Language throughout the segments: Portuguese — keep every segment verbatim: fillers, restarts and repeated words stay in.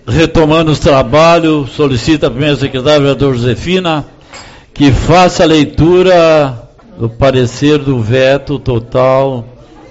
retomando os trabalhos, solicita a primeira secretária, vereador Josefina, que faça a leitura do parecer do veto total.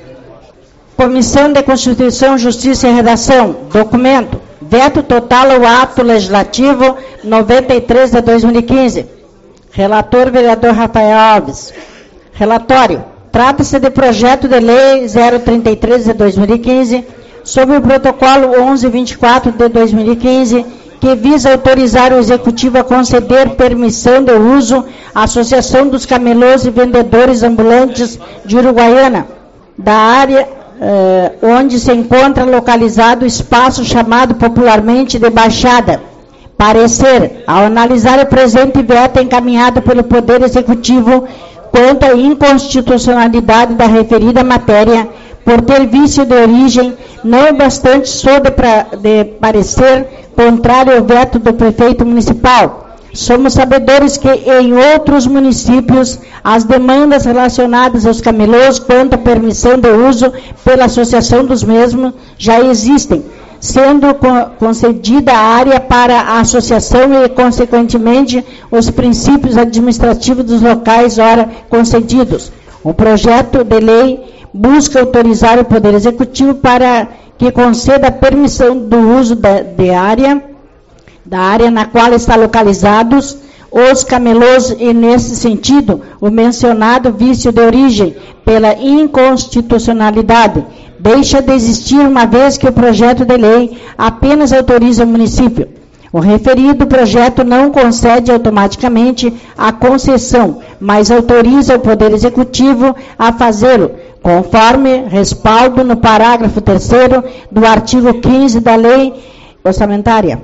Comissão de Constituição, Justiça e Redação, documento, veto total ao ato legislativo noventa e três de dois mil e quinze. Relator, vereador Rafael Alves. Relatório. Trata-se de projeto de lei zero trinta e três de dois mil e quinze, sobre o protocolo onze vinte e quatro de dois mil e quinze, que visa autorizar o Executivo a conceder permissão de uso à Associação dos Camelôs e Vendedores Ambulantes de Uruguaiana, da área eh, onde se encontra localizado o espaço chamado popularmente de Baixada. Parecer, ao analisar o presente veto encaminhado pelo Poder Executivo quanto à inconstitucionalidade da referida matéria, por ter vício de origem, não é bastante sob pra, de parecer contrário ao veto do prefeito municipal. Somos sabedores que em outros municípios as demandas relacionadas aos camelôs quanto à permissão de uso pela associação dos mesmos já existem, sendo concedida a área para a associação e, consequentemente, os princípios administrativos dos locais ora concedidos. O projeto de lei busca autorizar o Poder Executivo para que conceda a permissão do uso da, de área, da área na qual estão localizados os camelôs e, nesse sentido, o mencionado vício de origem pela inconstitucionalidade deixa de existir, uma vez que o projeto de lei apenas autoriza o município. O referido projeto não concede automaticamente a concessão, mas autoriza o Poder Executivo a fazê-lo, conforme respaldo no parágrafo terceiro do artigo quinze da Lei Orçamentária,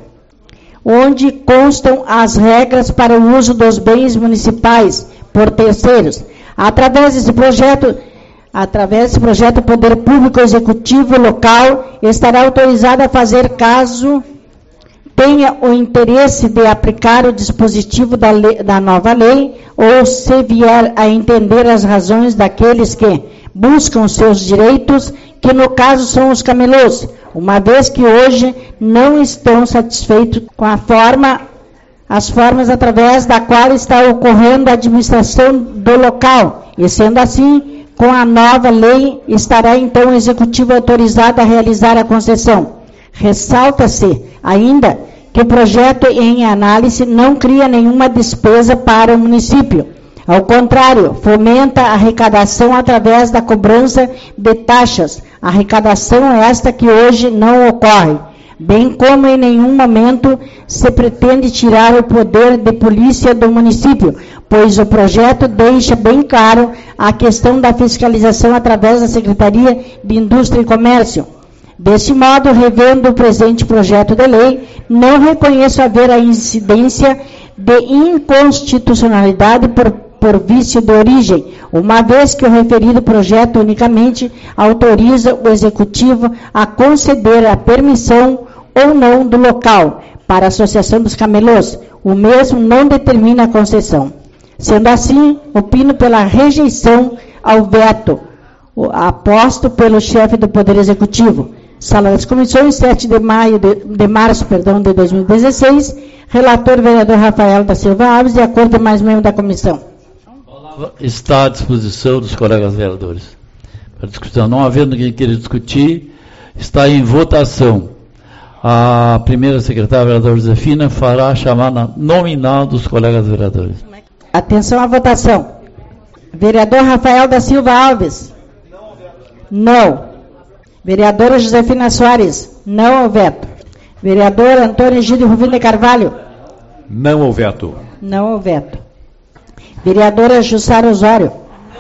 onde constam as regras para o uso dos bens municipais por terceiros. Através desse projeto, através desse projeto, o Poder Público Executivo local estará autorizado a fazer, caso tenha o interesse de aplicar o dispositivo da, lei, da nova lei, ou se vier a entender as razões daqueles que buscam seus direitos, que no caso são os camelôs, uma vez que hoje não estão satisfeitos com a forma, as formas através da qual está ocorrendo a administração do local, e sendo assim, com a nova lei, estará então o Executivo autorizado a realizar a concessão. Ressalta-se ainda que o projeto em análise não cria nenhuma despesa para o município. Ao contrário, fomenta a arrecadação através da cobrança de taxas, arrecadação esta que hoje não ocorre, bem como em nenhum momento se pretende tirar o poder de polícia do município, pois o projeto deixa bem claro a questão da fiscalização através da Secretaria de Indústria e Comércio. Deste modo, revendo o presente projeto de lei, não reconheço haver a incidência de inconstitucionalidade por, por vício de origem, uma vez que o referido projeto unicamente autoriza o Executivo a conceder a permissão ou não do local para a Associação dos Camelôs. O mesmo não determina a concessão. Sendo assim, opino pela rejeição ao veto aposto pelo chefe do Poder Executivo. Sala das Comissões, sete de maio de, de março, perdão, de dois mil e dezesseis. Relator, vereador Rafael da Silva Alves, de acordo com mais membro da comissão. Está à disposição dos colegas vereadores. Para discussão, não havendo ninguém queira discutir, está em votação. A primeira secretária, vereadora Josefina, fará a chamada nominal dos colegas vereadores. Atenção à votação. Vereador Rafael da Silva Alves. Não. Vereadora Josefina Soares. Não ao veto. Vereador Antônio Egídio Rufino de Carvalho. Não ao veto. Não ao veto. Vereadora Jussara Osório.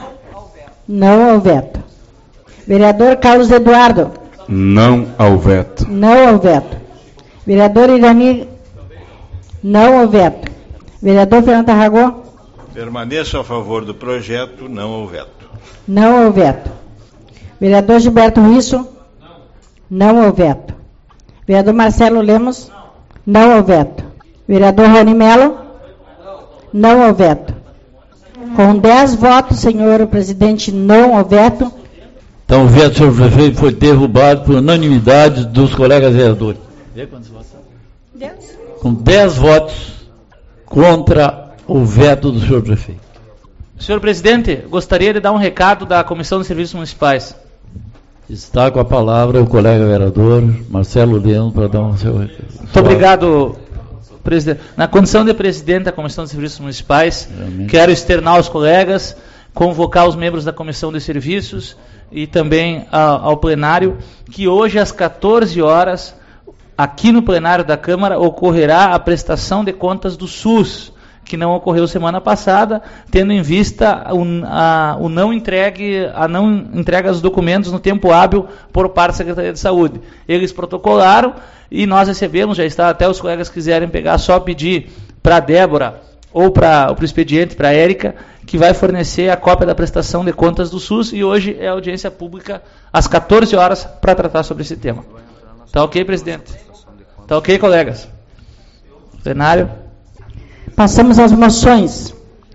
Não ao veto. Vereador Carlos Eduardo. Não ao veto. Não ao veto. Vereador Irani. Não ao veto. Vereador Fernando Tarragó. Permaneço a favor do projeto, não ao veto. Não ao veto. Vereador Gilberto Risso. Não ao veto. Vereador Marcelo Lemos. Não ao veto. Vereador Rony Mello. Não ao veto. Com dez votos, senhor presidente, não ao veto. Então o veto, senhor prefeito, foi derrubado por unanimidade dos colegas vereadores. Vê quantos votos? Dez. Com dez votos contra o veto do senhor prefeito. Senhor presidente, gostaria de dar um recado da Comissão de Serviços Municipais. Está com a palavra o colega vereador Marcelo Leão para dar um seu recado. Muito obrigado, presidente. Na condição de presidente da Comissão de Serviços Municipais, Realmente. quero externar aos colegas, convocar os membros da Comissão de Serviços e também a, ao plenário, que hoje às quatorze horas, aqui no plenário da Câmara, ocorrerá a prestação de contas do SUS, que não ocorreu semana passada, tendo em vista o, a, o não entregue, a não entrega dos documentos no tempo hábil por parte da Secretaria de Saúde. Eles protocolaram e nós recebemos, já está, até os colegas quiserem pegar, só pedir para a Débora ou para o expediente, para a Érica, que vai fornecer a cópia da prestação de contas do SUS, e hoje é audiência pública às quatorze horas para tratar sobre esse tema. Tá ok, presidente? Tá ok, colegas? Plenário. Passamos às moções.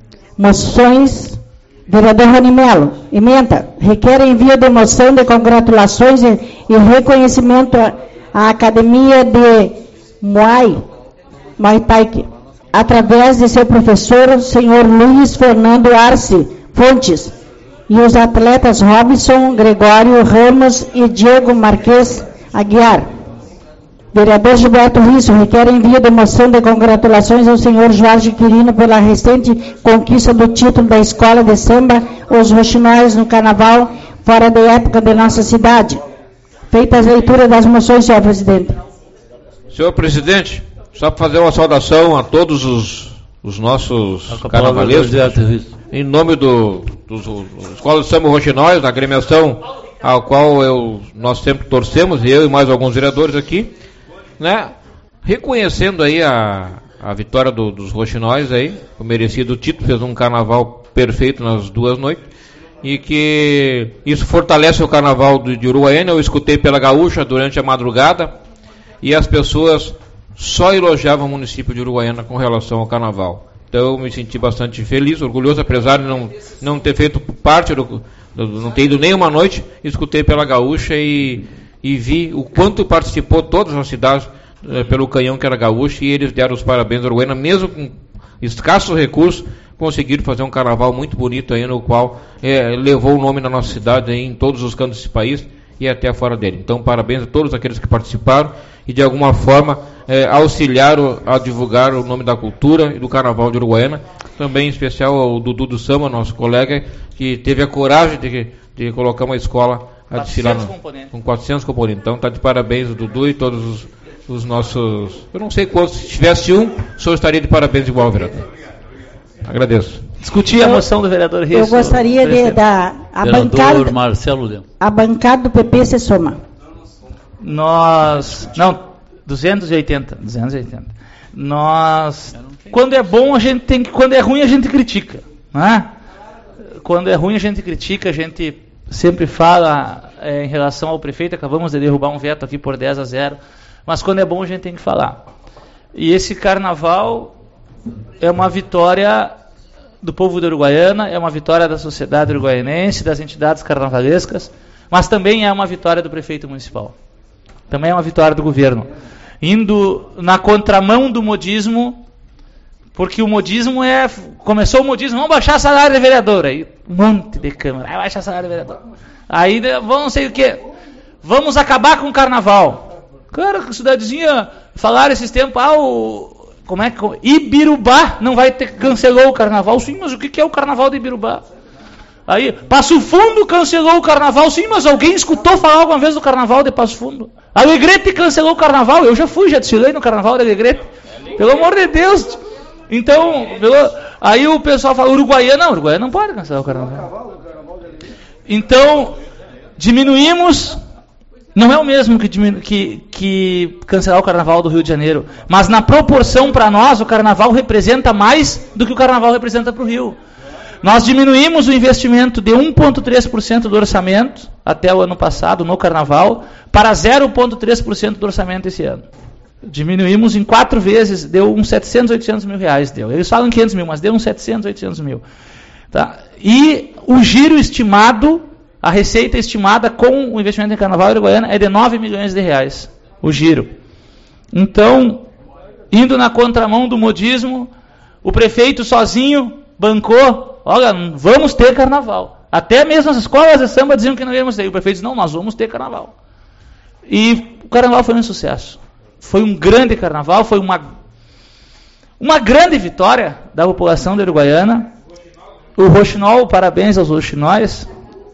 Moções, vereador Rony Melo. Emenda. Requer envio de moção de congratulações e, e reconhecimento à, à Academia de Muay, Muay Thai, através de seu professor, o senhor Luiz Fernando Arce Fontes, e os atletas Robson, Gregório Ramos e Diego Marques Aguiar. Vereador Gilberto Risso requer envio de moção de congratulações ao senhor Jorge Quirino pela recente conquista do título da Escola de Samba Os Roxinóis no Carnaval, fora da época de nossa cidade. Feita a leitura das moções, senhor presidente. Senhor presidente, só para fazer uma saudação a todos os, os nossos carnavalescos, em nome do, do, do Escola de Samba Roxinóis, da agremiação ao qual eu, nós sempre torcemos, e eu e mais alguns vereadores aqui, né, reconhecendo aí a, a vitória do, dos Roxinóis aí, o merecido título, fez um carnaval perfeito nas duas noites, e que isso fortalece o carnaval de, de Uruguaiana. Eu escutei pela Gaúcha durante a madrugada, e as pessoas só elogiavam o município de Uruguaiana com relação ao carnaval. Então eu me senti bastante feliz, orgulhoso, apesar de não, não ter feito parte, do, do, não ter ido nem uma noite, escutei pela Gaúcha e e vi o quanto participou todas as cidades eh, pelo canhão que era gaúcho, e eles deram os parabéns à Uruguaiana, mesmo com escassos recursos, conseguiram fazer um carnaval muito bonito aí, no qual eh, levou o nome da nossa cidade aí, em todos os cantos desse país e até fora dele. Então, parabéns a todos aqueles que participaram e de alguma forma eh, auxiliaram a divulgar o nome da cultura e do carnaval de Uruguaiana. Também em especial ao Dudu do Samba, nosso colega, que teve a coragem de, de colocar uma escola a desfilar no, com quatrocentos componentes. Então está de parabéns o Dudu e todos os, os nossos... Eu não sei quantos, se tivesse um, o senhor estaria de parabéns igual, vereador. Agradeço. Discutir a moção do vereador Risso. Eu gostaria de dar... A bancada, Marcelo Leão. A bancada do P P se soma. Nós... Não, duzentos e oitenta. duzentos e oitenta. Nós... Quando é bom, a gente tem que... Quando é ruim, a gente critica. Não é? Quando é ruim, a gente critica, a gente... sempre fala é, em relação ao prefeito, acabamos de derrubar um veto aqui por dez a zero, mas quando é bom a gente tem que falar. E esse carnaval é uma vitória do povo de Uruguaiana, é uma vitória da sociedade uruguaianense, das entidades carnavalescas, mas também é uma vitória do prefeito municipal. Também é uma vitória do governo. Indo na contramão do modismo, porque o modismo é... Começou o modismo, vamos baixar salário de vereador. Aí um monte de câmara, aí baixa salário de vereador. Aí vamos não sei o que. Vamos acabar com o carnaval. Cara, cidadezinha, falaram esses tempos, ah, o... Como é que... Ibirubá não vai ter... Cancelou o carnaval. Sim, mas o que é o carnaval de Ibirubá? Aí, Passo Fundo cancelou o carnaval. Sim, mas alguém escutou falar alguma vez do carnaval de Passo Fundo? Alegrete cancelou o carnaval. Eu já fui, já desfilei no carnaval de Alegrete. Pelo amor de Deus. Então, aí o pessoal fala, Uruguaiana, não, Uruguaiana não pode cancelar o carnaval. Então, diminuímos, não é o mesmo que, diminu, que, que cancelar o carnaval do Rio de Janeiro, mas na proporção para nós, o carnaval representa mais do que o carnaval representa para o Rio. Nós diminuímos o investimento de um vírgula três por cento do orçamento, até o ano passado, no carnaval, para zero vírgula três por cento do orçamento esse ano. Diminuímos em quatro vezes, deu uns setecentos, oitocentos mil reais. Deu. Eles falam quinhentos mil, mas deu uns setecentos, oitocentos mil. Tá? E o giro estimado, a receita estimada com o investimento em carnaval uruguaiana é de nove milhões de reais. O giro. Então, indo na contramão do modismo, o prefeito sozinho bancou, olha, vamos ter carnaval. Até mesmo as escolas de samba diziam que não íamos ter. O prefeito disse, não, nós vamos ter carnaval. E o carnaval foi um sucesso. Foi um grande carnaval, foi uma, uma grande vitória da população da Uruguaiana. O Roxinol, parabéns aos roxinóis.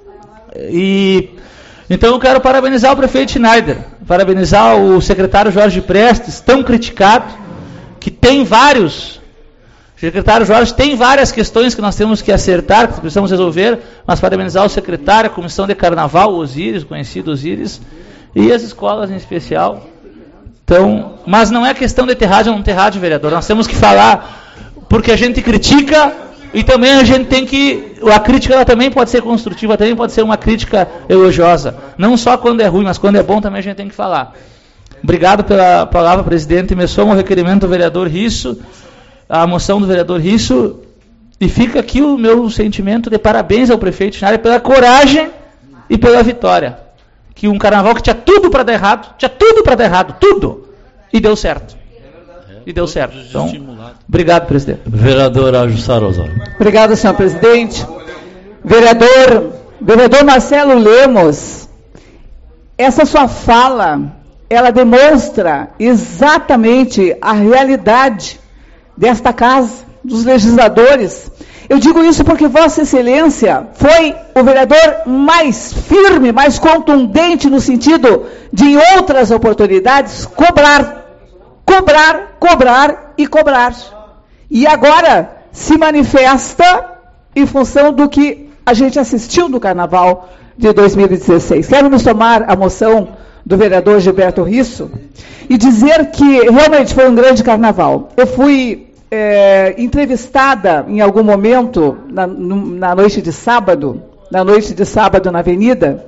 E então eu quero parabenizar o prefeito Schneider, parabenizar o secretário Jorge Prestes, tão criticado, que tem vários... O secretário Jorge tem várias questões que nós temos que acertar, que precisamos resolver, mas parabenizar o secretário, a comissão de carnaval, o Osíris, o conhecido Osíris, e as escolas em especial. Então, mas não é questão de ter rádio ou não ter rádio, vereador. Nós temos que falar, porque a gente critica, e também a gente tem que... A crítica ela também pode ser construtiva, também pode ser uma crítica elogiosa. Não só quando é ruim, mas quando é bom também a gente tem que falar. Obrigado pela palavra, presidente. Me soma o requerimento do vereador Risso, a moção do vereador Risso, e fica aqui o meu sentimento de parabéns ao prefeito Schneider pela coragem e pela vitória. Que um carnaval que tinha tudo para dar errado, tinha tudo para dar errado, tudo, e deu certo. E deu certo. Então, obrigado, presidente. Vereador Ajussar Osório. Obrigado, senhor presidente. Vereador, vereador Marcelo Lemos, essa sua fala, ela demonstra exatamente a realidade desta casa, dos legisladores. Eu digo isso porque Vossa Excelência foi o vereador mais firme, mais contundente no sentido de, em outras oportunidades, cobrar, cobrar, cobrar e cobrar. E agora se manifesta em função do que a gente assistiu no Carnaval de dois mil e dezesseis. Quero nos tomar a moção do vereador Gilberto Risso e dizer que realmente foi um grande carnaval. Eu fui é, entrevistada em algum momento na, no, na noite de sábado, na noite de sábado na Avenida,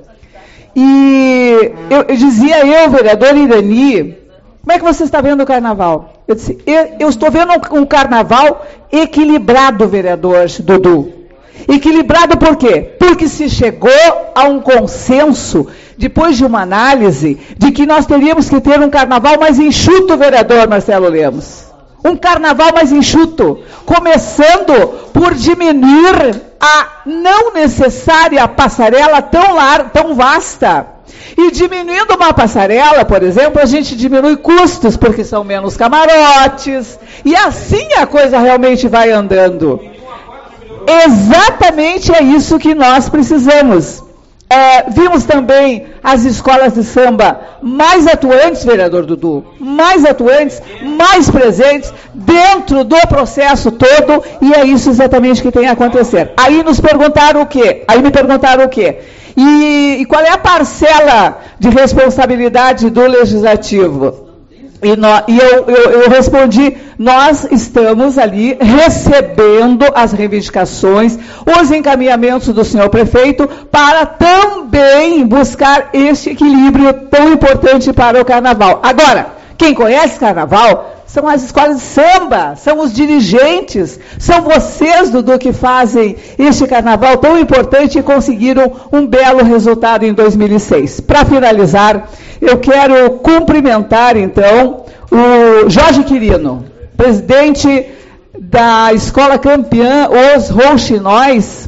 e eu, eu dizia eu, vereador Irani, como é que você está vendo o carnaval? Eu disse, eu, eu estou vendo um, um carnaval equilibrado, vereador Dudu. Equilibrado por quê? Porque se chegou a um consenso, depois de uma análise, de que nós teríamos que ter um carnaval mais enxuto, vereador Marcelo Lemos. Um carnaval mais enxuto, começando por diminuir a não necessária passarela tão, lar, tão vasta. E diminuindo uma passarela, por exemplo, a gente diminui custos, porque são menos camarotes, e assim a coisa realmente vai andando. Exatamente é isso que nós precisamos. É, vimos também as escolas de samba mais atuantes, vereador Dudu, mais atuantes, mais presentes dentro do processo todo, e é isso exatamente que tem a acontecer. Aí nos perguntaram o quê? Aí me perguntaram o quê? E, e qual é a parcela de responsabilidade do Legislativo? E, no, e eu, eu, eu respondi, nós estamos ali recebendo as reivindicações, os encaminhamentos do senhor prefeito, para também buscar este equilíbrio tão importante para o carnaval. Agora, quem conhece carnaval são as escolas de samba, são os dirigentes, são vocês, Dudu, que fazem este carnaval tão importante e conseguiram um belo resultado em dois mil e seis. Para finalizar, eu quero cumprimentar, então, o Jorge Quirino, presidente da Escola Campeã, os Rouxinóis,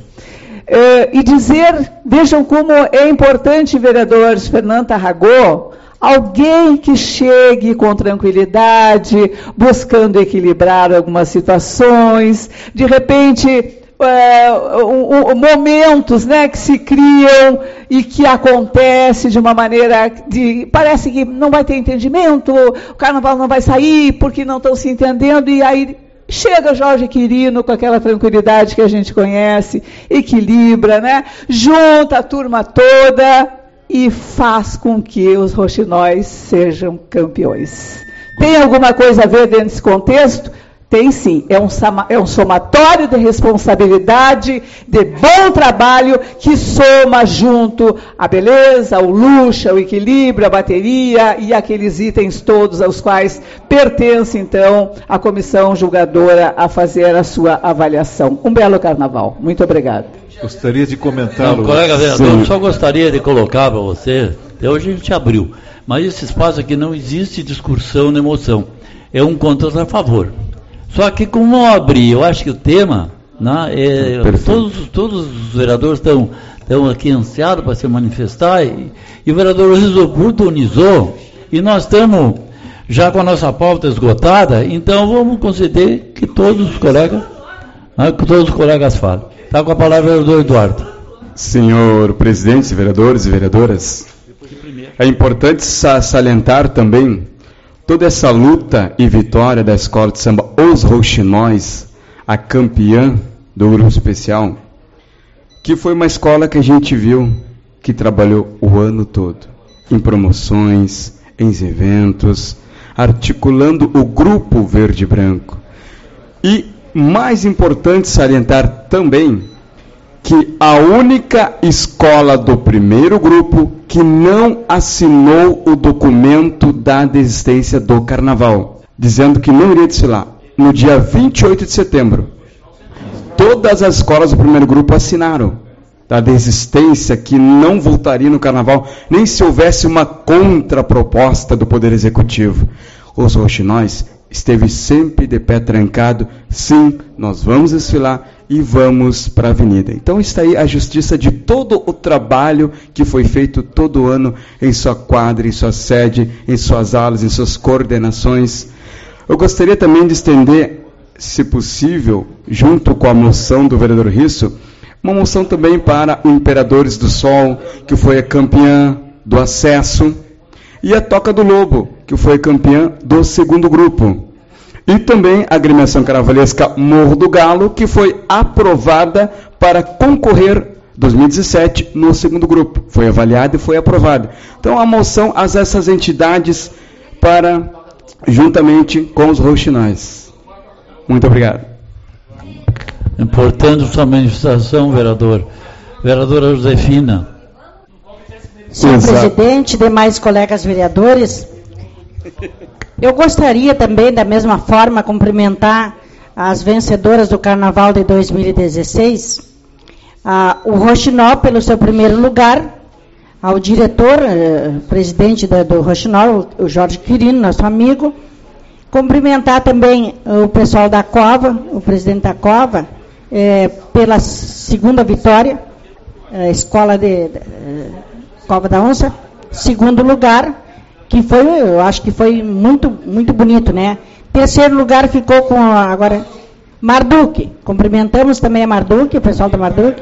eh, e dizer, vejam como é importante, vereador Fernando Tarragó, alguém que chegue com tranquilidade, buscando equilibrar algumas situações, de repente... É, um, um, momentos, né, que se criam e que acontece de uma maneira de, parece que não vai ter entendimento, o carnaval não vai sair porque não estão se entendendo, e aí chega Jorge Quirino com aquela tranquilidade que a gente conhece, equilibra, né, junta a turma toda e faz com que os roxinóis sejam campeões. Tem alguma coisa a ver dentro desse contexto? Tem sim, é um, é um somatório de responsabilidade, de bom trabalho, que soma junto a beleza, o luxo, o equilíbrio, a bateria e aqueles itens todos aos quais pertence, então, a comissão julgadora a fazer a sua avaliação. Um belo carnaval. Muito obrigado. Gostaria de comentar... Não, colega vereador, eu só gostaria de colocar para você, Até hoje a gente abriu. Mas esse espaço aqui não existe discussão nem emoção. É um contra a favor. Só que como eu abri, eu acho que o tema, né, é, todos, todos os vereadores estão, estão aqui ansiados para se manifestar, e, e o vereador Luiz oportunizou, e nós estamos já com a nossa pauta esgotada, então vamos conceder que todos os colegas, né, que todos os colegas falem. Está com a palavra o vereador Eduardo. Senhor presidente, vereadores e vereadoras, é importante salientar também toda essa luta e vitória da Escola de Samba Os Rouxinóis, a campeã do grupo especial, que foi uma escola que a gente viu que trabalhou o ano todo, em promoções, em eventos, articulando o grupo verde e branco. E mais importante salientar também que a única escola do primeiro grupo que não assinou o documento da desistência do carnaval, dizendo que não iria desfilar, no dia vinte e oito de setembro. Todas as escolas do primeiro grupo assinaram da desistência, que não voltaria no carnaval, nem se houvesse uma contraproposta do Poder Executivo. Os Rouxinóis esteve sempre de pé trancado, sim, nós vamos desfilar e vamos para a avenida. Então está aí a justiça de todo o trabalho que foi feito todo ano em sua quadra, em sua sede, em suas aulas, em suas coordenações. Eu gostaria também de estender, se possível, junto com a moção do vereador Risso, uma moção também para o Imperadores do Sol, que foi a campeã do acesso, e a Toca do Lobo, que foi campeã do segundo grupo. E também a agremiação carnavalesca Morro do Galo, que foi aprovada para concorrer dois mil e dezessete no segundo grupo. Foi avaliada e foi aprovada. Então, a moção a essas entidades para, juntamente com os Rouxinóis. Muito obrigado. Importante sua manifestação, vereador. Vereadora Josefina. Senhor presidente, demais colegas vereadores, eu gostaria também, da mesma forma, cumprimentar as vencedoras do Carnaval de dois mil e dezesseis, a, o Rouxinol pelo seu primeiro lugar, ao diretor, eh, presidente da, do Rouxinol, o Jorge Quirino, nosso amigo, cumprimentar também o pessoal da Cova, o presidente da Cova, eh, pela segunda vitória, a escola de... de Cova da Onça, segundo lugar, que foi, eu acho que foi muito, muito bonito, né? Terceiro lugar ficou com, a, agora, Marduk. Cumprimentamos também a Marduk, o pessoal da Marduk.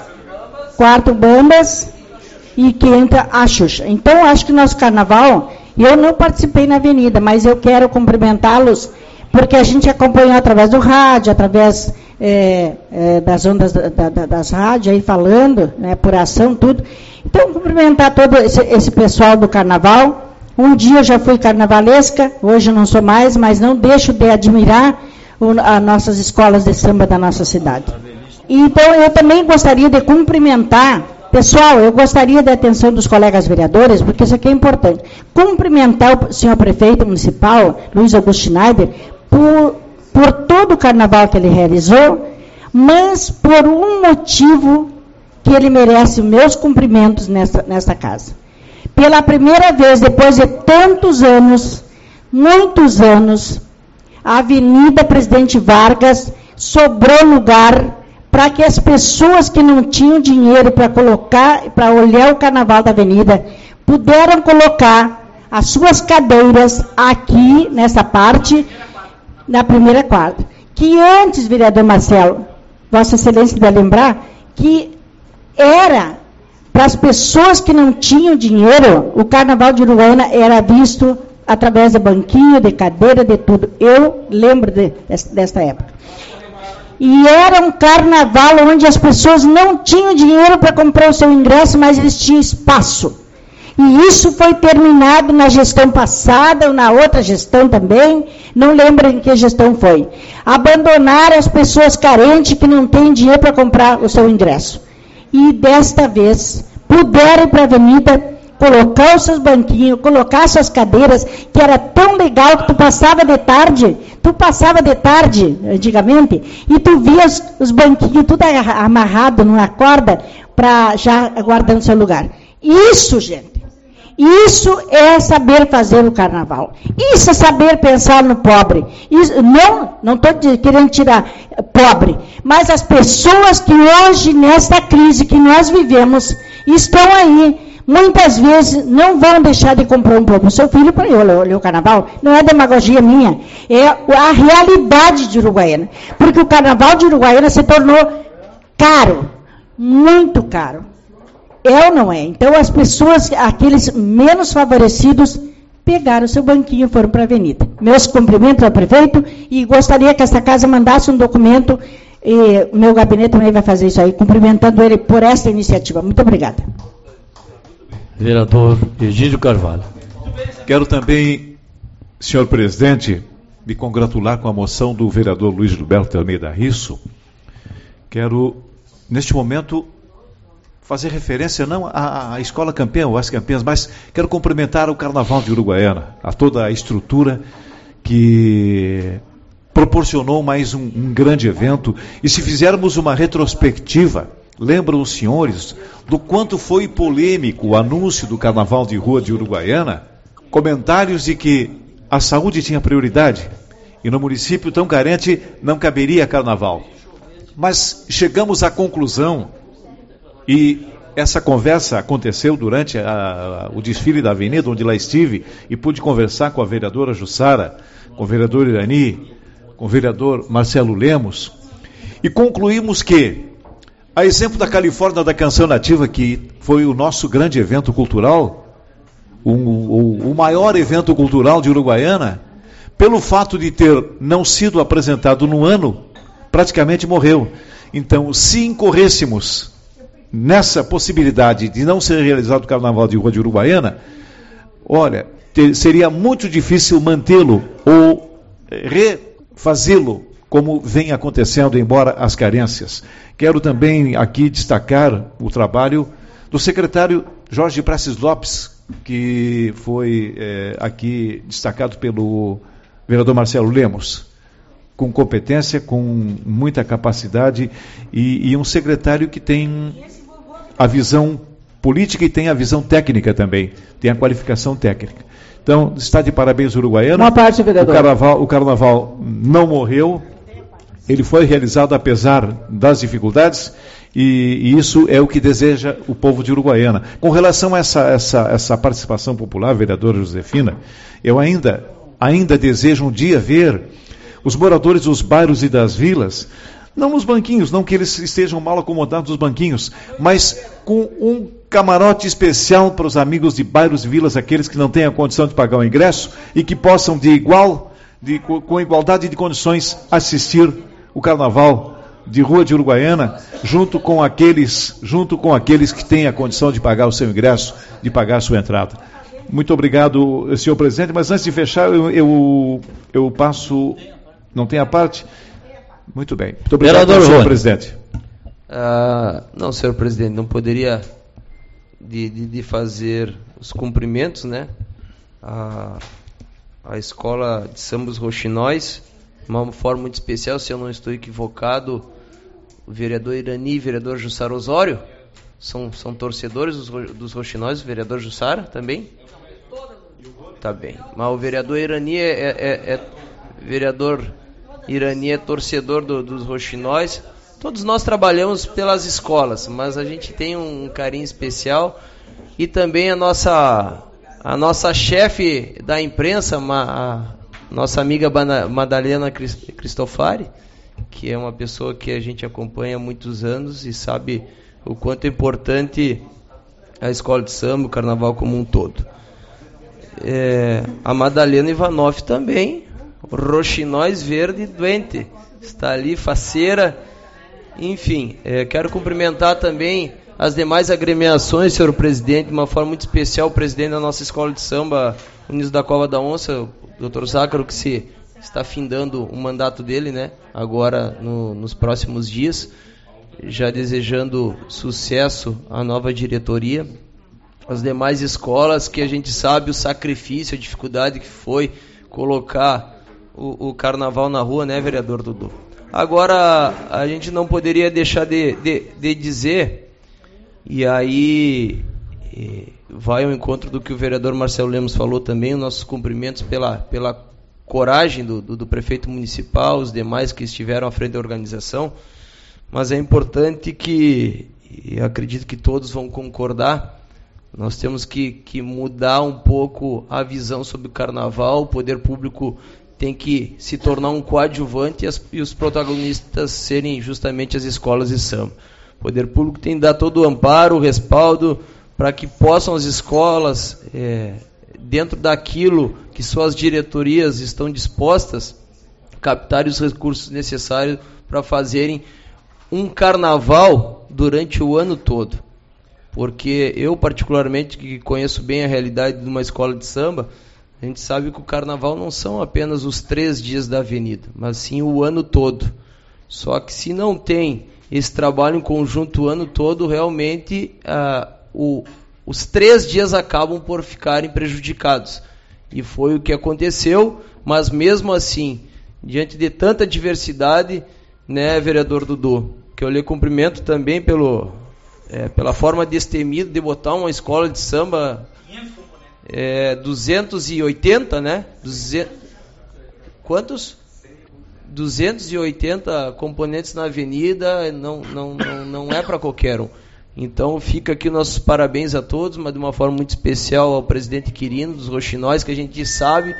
Quarto, Bambas. E quinto, a Xuxa. Então, acho que nosso carnaval, eu não participei na avenida, mas eu quero cumprimentá-los, porque a gente acompanhou através do rádio, através é, é, das ondas da, da, das rádios, aí falando, né, por ação, tudo. Então, cumprimentar todo esse, esse pessoal do carnaval. Um dia eu já fui carnavalesca, hoje eu não sou mais, mas não deixo de admirar o, as nossas escolas de samba da nossa cidade. Então, eu também gostaria de cumprimentar, pessoal, eu gostaria da atenção dos colegas vereadores, porque isso aqui é importante. Cumprimentar o senhor prefeito municipal, Luiz Augusto Schneider, por, por todo o carnaval que ele realizou, mas por um motivo que ele merece meus cumprimentos nesta, nesta casa. Pela primeira vez, depois de tantos anos, muitos anos, a Avenida Presidente Vargas sobrou lugar para que as pessoas que não tinham dinheiro para colocar, para olhar o carnaval da avenida, puderam colocar as suas cadeiras aqui, nessa parte, na primeira quadra. Que antes, vereador Marcelo, Vossa Excelência deve lembrar, que era, para as pessoas que não tinham dinheiro, o Carnaval de Uruguaiana era visto através de banquinho, de cadeira, de tudo. Eu lembro de, desta época. E era um carnaval onde as pessoas não tinham dinheiro para comprar o seu ingresso, mas eles tinham espaço. E isso foi terminado na gestão passada, ou na outra gestão também, não lembro em que gestão foi. Abandonar as pessoas carentes que não têm dinheiro para comprar o seu ingresso. E desta vez, puderam ir para a avenida, colocar os seus banquinhos, colocar suas cadeiras, que era tão legal que tu passava de tarde, tu passava de tarde, antigamente, e tu via os, os banquinhos tudo amarrado numa corda, para já aguardando seu lugar. Isso, gente, Isso é saber fazer o carnaval. Isso é saber pensar no pobre. Isso, não não estou querendo tirar pobre, mas as pessoas que hoje, nesta crise que nós vivemos, estão aí. Muitas vezes não vão deixar de comprar um pão para o seu filho para ir olhar o carnaval. Não é demagogia minha, é a realidade de Uruguaiana. Porque o carnaval de Uruguaiana se tornou caro, muito caro. É ou não é? Então as pessoas, aqueles menos favorecidos, pegaram o seu banquinho e foram para a avenida. Meus cumprimentos ao prefeito e gostaria que esta casa mandasse um documento, e o meu gabinete também vai fazer isso aí, cumprimentando ele por esta iniciativa. Muito obrigada. Vereador Egídio Carvalho. Quero também, senhor presidente, me congratular com a moção do vereador Luiz Gilberto Almeida Risso. Quero, neste momento, fazer referência não à, à escola campeã ou às campeãs, mas quero cumprimentar o Carnaval de Uruguaiana, a toda a estrutura que proporcionou mais um, um grande evento. E se fizermos uma retrospectiva, lembram os senhores do quanto foi polêmico o anúncio do Carnaval de Rua de Uruguaiana? Comentários de que a saúde tinha prioridade e no município tão carente não caberia carnaval. Mas chegamos à conclusão, e essa conversa aconteceu durante a, a, o desfile da avenida, onde lá estive, e pude conversar com a vereadora Jussara, com o vereador Irani, com o vereador Marcelo Lemos, e concluímos que, a exemplo da Califórnia da Canção Nativa, que foi o nosso grande evento cultural, o, o, o maior evento cultural de Uruguaiana, pelo fato de ter não sido apresentado no ano, praticamente morreu. Então, se incorrêssemos nessa possibilidade de não ser realizado o Carnaval de Rua de Uruguaiana, olha, ter, seria muito difícil mantê-lo ou refazê-lo como vem acontecendo, embora as carências. Quero também aqui destacar o trabalho do secretário Jorge Prestes Lopes, que foi é, aqui destacado pelo vereador Marcelo Lemos, com competência, com muita capacidade, e, e um secretário que tem a visão política e tem a visão técnica também, tem a qualificação técnica. Então, está de parabéns, Uruguaiana. Uma parte, vereador. O carnaval, o carnaval não morreu, ele foi realizado apesar das dificuldades, e, e isso é o que deseja o povo de Uruguaiana. Com relação a essa, essa, essa participação popular, vereadora Josefina, eu ainda, ainda desejo um dia ver os moradores dos bairros e das vilas, não nos banquinhos, não que eles estejam mal acomodados nos banquinhos, mas com um camarote especial para os amigos de bairros e vilas, aqueles que não têm a condição de pagar o ingresso e que possam de igual, de, com igualdade de condições, assistir o Carnaval de Rua de Uruguaiana, junto com aqueles, junto com aqueles que têm a condição de pagar o seu ingresso, de pagar a sua entrada. Muito obrigado, senhor presidente, mas antes de fechar, eu, eu, eu passo... Não tem a parte? Muito bem. Muito obrigado, senhor Rony. Presidente. Ah, não, senhor presidente, não poderia de, de, de fazer os cumprimentos, né? A, a Escola de Samba Os Roxinóis, de uma forma muito especial, se eu não estou equivocado, o vereador Irani e o vereador Jussara Osório são, são torcedores dos, dos Roxinóis, o vereador Jussara também? Tá bem. Mas o vereador Irani é, é, é, é vereador Irani é torcedor do, dos Roxinóis. Todos nós trabalhamos pelas escolas, mas a gente tem um carinho especial. E também a nossa, a nossa chefe da imprensa, a nossa amiga Madalena Cristofari, que é uma pessoa que a gente acompanha há muitos anos e sabe o quanto é importante a escola de samba, o carnaval como um todo. É, a Madalena Ivanoff também, Roxinóis verde doente, está ali, faceira. Enfim, é, quero cumprimentar também as demais agremiações, senhor presidente, de uma forma muito especial, o presidente da nossa escola de samba, Unidos da Cova da Onça, o doutor Zácaro, que se está findando o mandato dele, né, agora no, nos próximos dias, já desejando sucesso à nova diretoria, as demais escolas, que a gente sabe o sacrifício, a dificuldade que foi colocar o, o carnaval na rua, né, vereador Dudu? Agora, a gente não poderia deixar de, de, de dizer, e aí, vai ao encontro do que o vereador Marcelo Lemos falou também, os nossos cumprimentos pela, pela coragem do, do, do prefeito municipal, os demais que estiveram à frente da organização, mas é importante que, e acredito que todos vão concordar, nós temos que, que mudar um pouco a visão sobre o carnaval. O poder público tem que se tornar um coadjuvante e, as, e os protagonistas serem justamente as escolas de samba. O poder público tem que dar todo o amparo, o respaldo, para que possam as escolas, é, dentro daquilo que suas diretorias estão dispostas, captar os recursos necessários para fazerem um carnaval durante o ano todo. Porque eu, particularmente, que conheço bem a realidade de uma escola de samba, a gente sabe que o carnaval não são apenas os três dias da avenida, mas sim o ano todo. Só que se não tem esse trabalho em conjunto o ano todo, realmente ah, o, os três dias acabam por ficarem prejudicados. E foi o que aconteceu, mas mesmo assim, diante de tanta diversidade, né, vereador Dudu, que eu lhe cumprimento também pelo... É, pela forma destemida de botar uma escola de samba, é, duzentos e oitenta, né? duzentos, quantos? duzentos e oitenta componentes na avenida, não, não, não, não é para qualquer um. Então fica aqui nossos parabéns a todos, mas de uma forma muito especial ao presidente Quirino, dos Roxinóis, que a gente sabe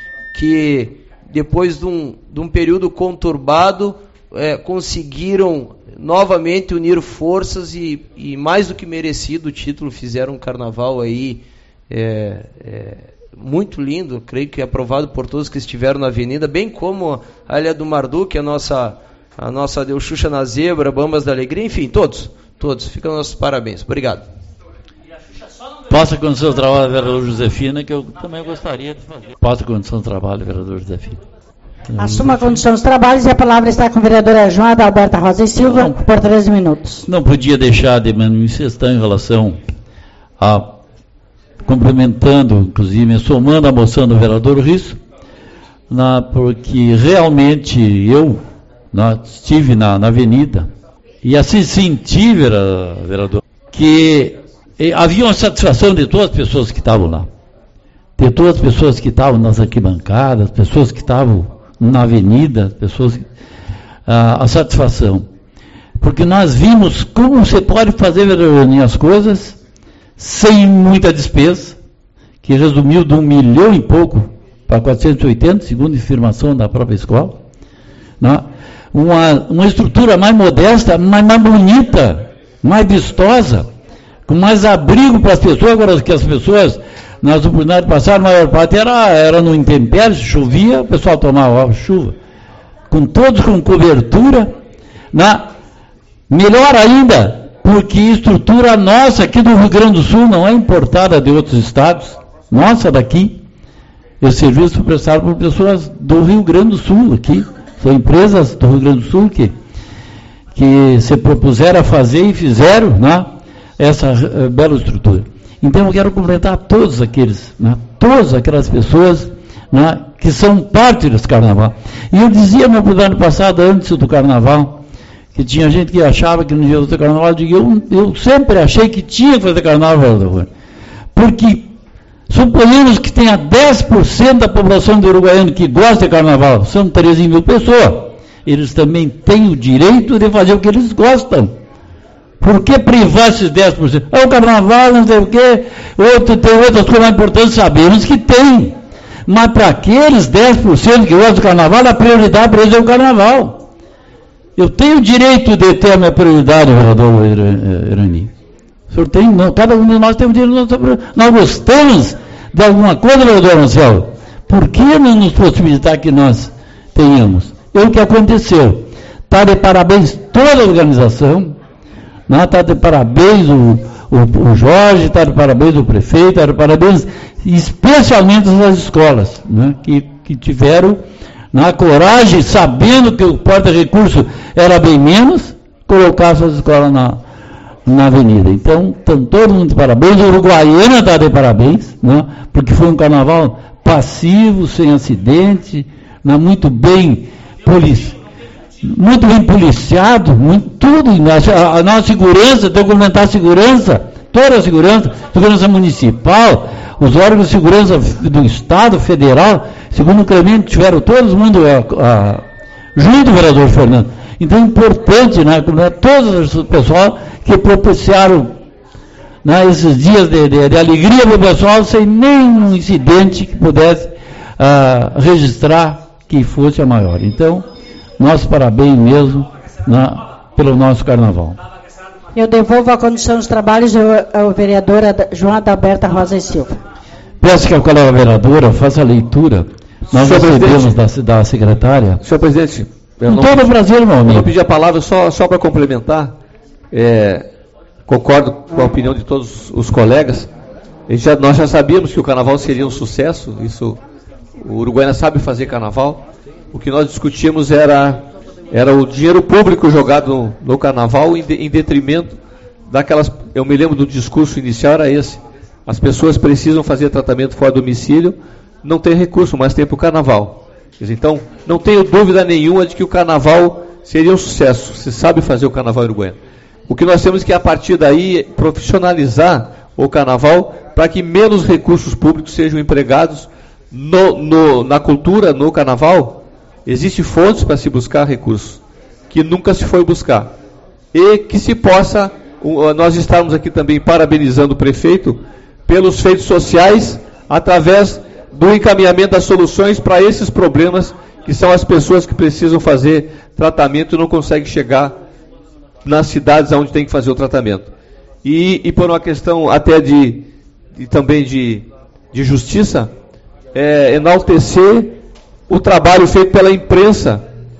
que depois de um, de um período conturbado, é, conseguiram novamente unir forças e, e mais do que merecido o título, fizeram um carnaval aí é, é, muito lindo, creio que aprovado por todos que estiveram na avenida, bem como a Ilha do Marduk, a nossa, a nossa Deu Xuxa na Zebra, Bambas da Alegria, enfim, todos, todos, ficam nossos parabéns. Obrigado. Passa a condição de trabalho, vereador Josefina, que eu também gostaria de fazer. Passa a condição de trabalho, vereador Josefina. Assuma a condição dos trabalhos e a palavra está com a vereadora João Adalberta Rosa e Silva, não, por treze minutos. Não podia deixar de manifestar em relação a, complementando, inclusive, somando a moção do vereador Risso, na, porque realmente eu na, estive na, na avenida e assim senti, vereador, que eh, havia uma satisfação de todas as pessoas que estavam lá, de todas as pessoas que estavam nas arquibancadas, pessoas que estavam na avenida, pessoas, a, a satisfação, porque nós vimos como você pode fazer as coisas sem muita despesa, que resumiu de um milhão e pouco para quatrocentos e oitenta, segundo a informação da própria escola, né? uma, uma estrutura mais modesta, mais, mais bonita, mais vistosa, com mais abrigo para as pessoas. Agora que as pessoas nas oportunidades passadas, a maior parte era, era no intempério, chovia, o pessoal tomava chuva. Com todos com cobertura, na, melhor ainda, porque estrutura nossa aqui do Rio Grande do Sul não é importada de outros estados, nossa daqui. Esse serviço foi prestado por pessoas do Rio Grande do Sul aqui, são empresas do Rio Grande do Sul que, que se propuseram a fazer e fizeram, né, essa uh, bela estrutura. Então eu quero cumprimentar todos aqueles, né, todas aquelas pessoas, né, que são parte desse carnaval. E eu dizia no ano passado, antes do carnaval, que tinha gente que achava que não ia fazer carnaval. Eu, digo, eu, eu sempre achei que tinha que fazer carnaval, porque suponhamos que tenha dez por cento da população do Uruguaiano que gosta de carnaval, são treze mil pessoas. Eles também têm o direito de fazer o que eles gostam. Por que privar esses dez por cento? É o carnaval, não sei o quê, outro, tem outras coisas mais importantes, sabemos que tem. Mas para aqueles dez por cento que gostam do carnaval, a prioridade para eles é o carnaval. Eu tenho o direito de ter a minha prioridade, vereador Irani. O senhor tem, não, cada um de nós tem o direito de nossa prioridade. Nós gostamos de alguma coisa, vereador Marcelo. Por que não nos possibilitar que nós tenhamos? É o que aconteceu. Está de parabéns toda a organização. Está de parabéns o, o, o Jorge, está de parabéns o prefeito, está de parabéns especialmente as escolas, né, que, que tiveram na coragem, sabendo que o porta-recurso era bem menos, colocar suas escolas na, na avenida. Então, estão todo mundo de parabéns, o Uruguaiana está de parabéns, né, porque foi um carnaval passivo, sem acidente, né, muito bem policiado. Muito bem policiado, muito, tudo, a, a nossa segurança, documentar a segurança, toda a segurança, segurança municipal, os órgãos de segurança do Estado, federal, segundo o Clemente, tiveram todo mundo a, a, junto, vereador Fernando. Então é importante, né, todos os pessoal que propiciaram, né, esses dias de, de, de alegria para o pessoal, sem nenhum incidente que pudesse uh, registrar que fosse a maior. Então, nosso parabéns mesmo, né, pelo nosso carnaval. Eu devolvo a condução dos trabalhos ao vereador João Adalberto Rosa e Silva. Peço que a colega vereadora faça a leitura. Nós recebemos da, da secretária. Senhor presidente, eu em não, todo o Brasil, meu amigo. Eu pedi a palavra só, só para complementar. É, concordo com a opinião de todos os colegas. Já, nós já sabíamos que o carnaval seria um sucesso. Isso, o Uruguaiana sabe fazer carnaval. O que nós discutíamos era, era o dinheiro público jogado no, no carnaval em, de, em detrimento daquelas. Eu me lembro do discurso inicial, era esse. As pessoas precisam fazer tratamento fora do domicílio, não tem recurso, mas tem para o carnaval. Então, não tenho dúvida nenhuma de que o carnaval seria um sucesso. Você sabe fazer o carnaval uruguaiano. O que nós temos que, a partir daí, profissionalizar o carnaval para que menos recursos públicos sejam empregados no, no, na cultura, no carnaval. Existem fontes para se buscar recursos, que nunca se foi buscar. E que se possa, nós estamos aqui também parabenizando o prefeito pelos feitos sociais, através do encaminhamento das soluções para esses problemas, que são as pessoas que precisam fazer tratamento e não conseguem chegar nas cidades onde tem que fazer o tratamento. E, e por uma questão até de, de também de, de justiça, é, enaltecer o trabalho feito pela imprensa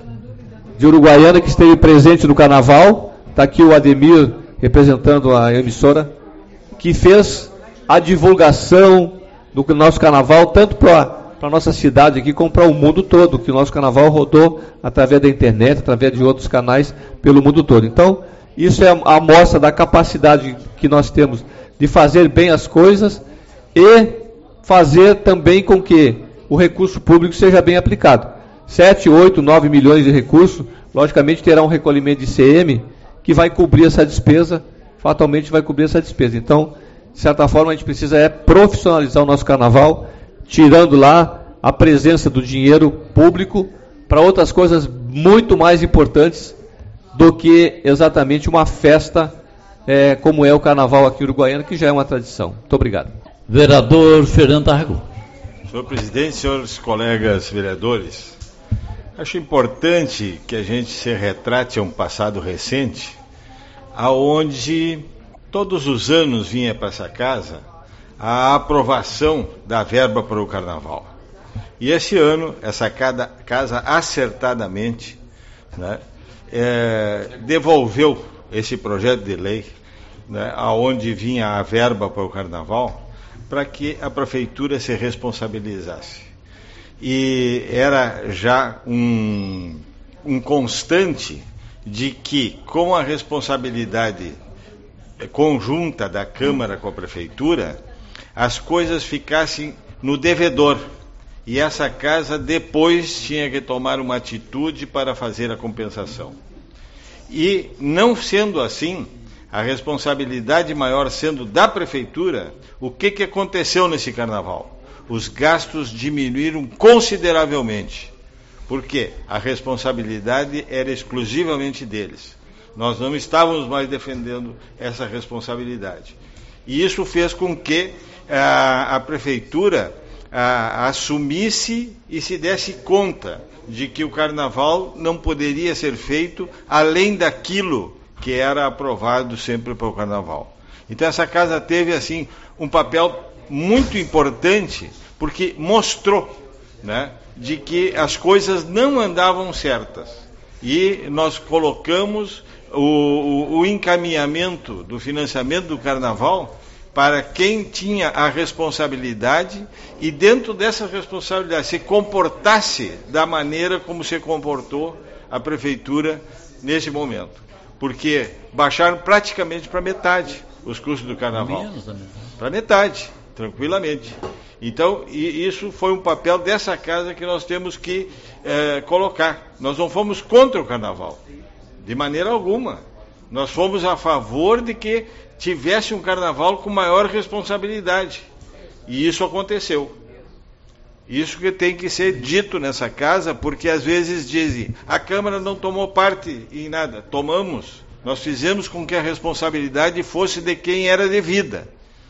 de Uruguaiana, que esteve presente no carnaval. Está aqui o Ademir, representando a emissora, que fez a divulgação do nosso carnaval, tanto para a nossa cidade aqui, como para o mundo todo, que o nosso carnaval rodou através da internet, através de outros canais pelo mundo todo. Então, isso é a amostra da capacidade que nós temos de fazer bem as coisas e fazer também com que o recurso público seja bem aplicado. sete, oito, nove milhões de recursos, logicamente terá um recolhimento de C M que vai cobrir essa despesa, fatalmente vai cobrir essa despesa. Então, de certa forma, a gente precisa é profissionalizar o nosso carnaval, tirando lá a presença do dinheiro público para outras coisas muito mais importantes do que exatamente uma festa é, como é o carnaval aqui em Uruguaiana, que já é uma tradição. Muito obrigado. Vereador Fernando Aragão. Senhor presidente, senhores colegas vereadores, acho importante que a gente se retrate a um passado recente, aonde todos os anos vinha para essa casa a aprovação da verba para o carnaval. E esse ano, essa casa acertadamente, né, é, devolveu esse projeto de lei, né, aonde vinha a verba para o carnaval, para que a prefeitura se responsabilizasse. E era já um, um constante de que, com a responsabilidade conjunta da Câmara com a prefeitura, as coisas ficassem no devedor. E essa casa depois tinha que tomar uma atitude para fazer a compensação. E, não sendo assim, a responsabilidade maior sendo da prefeitura, o que, que aconteceu nesse carnaval? Os gastos diminuíram consideravelmente, porque a responsabilidade era exclusivamente deles. Nós não estávamos mais defendendo essa responsabilidade. E isso fez com que a, a prefeitura a, assumisse e se desse conta de que o carnaval não poderia ser feito além daquilo que era aprovado sempre para o carnaval. Então essa casa teve assim um papel muito importante, porque mostrou, né, de que as coisas não andavam certas. E nós colocamos o, o, o encaminhamento do financiamento do carnaval para quem tinha a responsabilidade e dentro dessa responsabilidade se comportasse da maneira como se comportou a prefeitura nesse momento. Porque baixaram praticamente para metade os custos do carnaval. Para metade, tranquilamente. Então, e isso foi um papel dessa casa que nós temos que eh, colocar. Nós não fomos contra o carnaval, de maneira alguma. Nós fomos a favor de que tivesse um carnaval com maior responsabilidade. E isso aconteceu. Isso que tem que ser dito nessa casa, porque às vezes dizem, a Câmara não tomou parte em nada. Tomamos. Nós fizemos com que a responsabilidade fosse de quem era devida.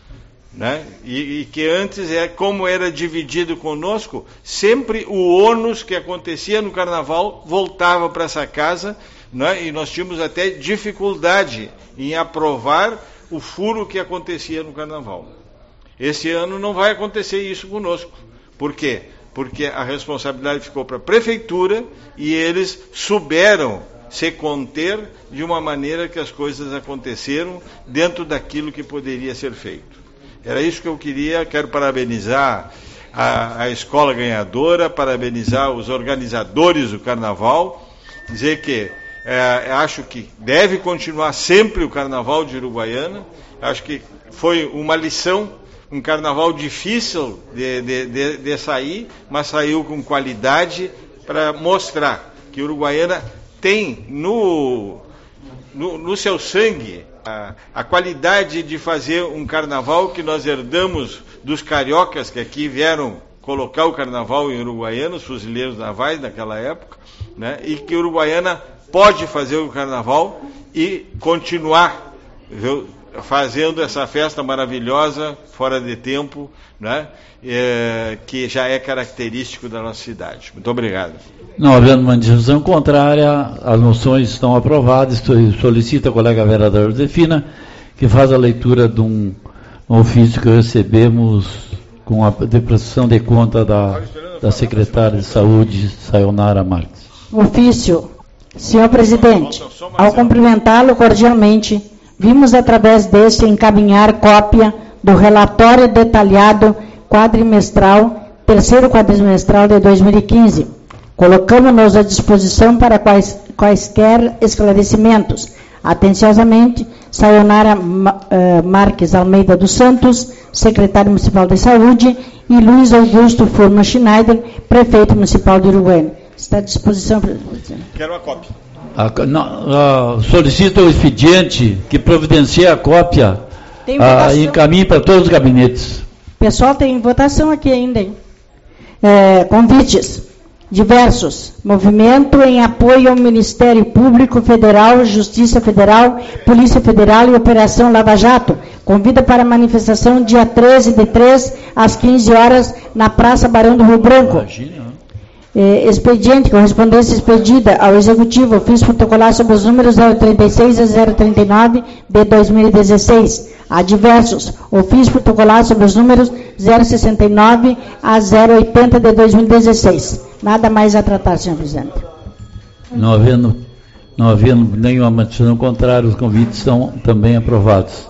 Né? E, e que antes, é, como era dividido conosco, sempre o ônus que acontecia no Carnaval voltava para essa casa, né? E nós tínhamos até dificuldade em aprovar o furo que acontecia no Carnaval. Esse ano não vai acontecer isso conosco. Por quê? Porque a responsabilidade ficou para a Prefeitura e eles souberam se conter de uma maneira que as coisas aconteceram dentro daquilo que poderia ser feito. Era isso que eu queria. Quero parabenizar a, a escola ganhadora, parabenizar os organizadores do Carnaval, dizer que é, acho que deve continuar sempre o Carnaval de Uruguaiana. Acho que foi uma lição, um Carnaval difícil de, de, de, de sair, mas saiu com qualidade para mostrar que Uruguaiana tem no, no, no seu sangue A, a qualidade de fazer um carnaval que nós herdamos dos cariocas que aqui vieram colocar o carnaval em Uruguaiana, os fuzileiros navais naquela época, né? E que Uruguaiana pode fazer o carnaval e continuar, viu, fazendo essa festa maravilhosa, fora de tempo, né? É, que já é característico da nossa cidade. Muito obrigado. Não havendo uma decisão contrária, as moções estão aprovadas. Solicito a colega vereadora Josefina que faz a leitura de um, um ofício que recebemos com a depreciação de conta da, da secretária de Saúde, Sayonara Marques. Ofício. Senhor presidente, ao cumprimentá-lo cordialmente, vimos através deste encaminhar cópia do relatório detalhado quadrimestral, terceiro quadrimestral de dois mil e quinze. Colocamos-nos à disposição para quais, quaisquer esclarecimentos. Atenciosamente, Sayonara uh, Marques Almeida dos Santos, secretário municipal de saúde, e Luiz Augusto Furno Schneider, prefeito municipal de Uruguaiana. Está à disposição, presidente. Quero uma cópia. A, não, uh, solicito ao expediente que providencie a cópia uh, e encaminhe para todos os gabinetes. Pessoal, tem votação aqui ainda, hein? É, convites diversos. Movimento em apoio ao Ministério Público Federal, Justiça Federal, Polícia Federal e Operação Lava Jato. Convida para a manifestação dia treze de três às quinze horas na Praça Barão do Rio Branco. Imagina. É, expediente, correspondência expedida ao Executivo, ofício protocolar sobre os números zero trinta e seis a zero trinta e nove de dois mil e dezesseis. Há diversos, ofício protocolar sobre os números zero sessenta e nove a zero oitenta de dois mil e dezesseis. Nada mais a tratar, senhor presidente. Não havendo, não havendo nenhuma manifestação contrária, os convites são também aprovados.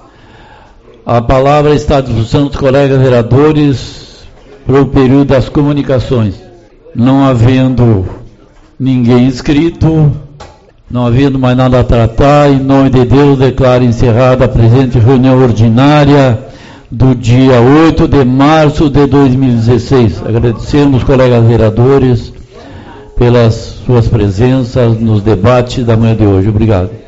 A palavra está à disposição dos colegas vereadores para o período das comunicações. Não havendo ninguém inscrito, não havendo mais nada a tratar, em nome de Deus, declaro encerrada a presente reunião ordinária do dia oito de março de dois mil e dezesseis. Agradecemos, colegas vereadores, pelas suas presenças nos debates da manhã de hoje. Obrigado.